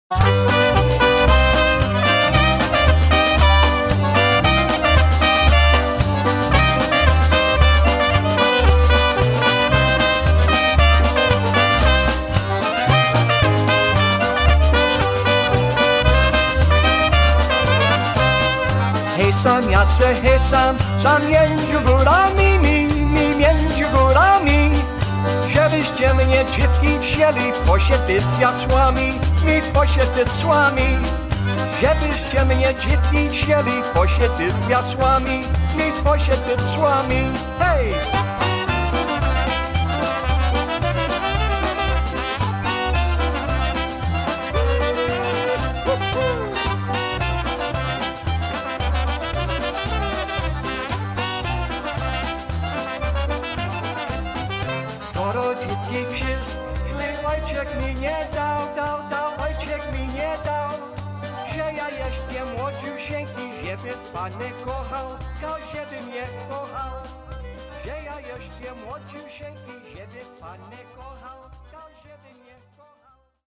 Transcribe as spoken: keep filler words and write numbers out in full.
Hej sam, ja se hej sam, sam między górami mi, mi między górami. Żebyście mnie dziewki wzięli posiedzieć jasłami, mi posiedzieć z wami. Żebyście mnie dziewki wzięli posiedzieć jasłami, mi posiedzieć z wami. Hej! Rodzitki krzyż, zły ojciec mi nie dał, dał, dał, ojciec mi nie dał. Że ja jeszcze młodziusieńki, żeby Pan nie kochał, kał, żeby mnie kochał. Że ja jeszcze młodziusieńki, żeby Pan nie kochał, kał, żeby mnie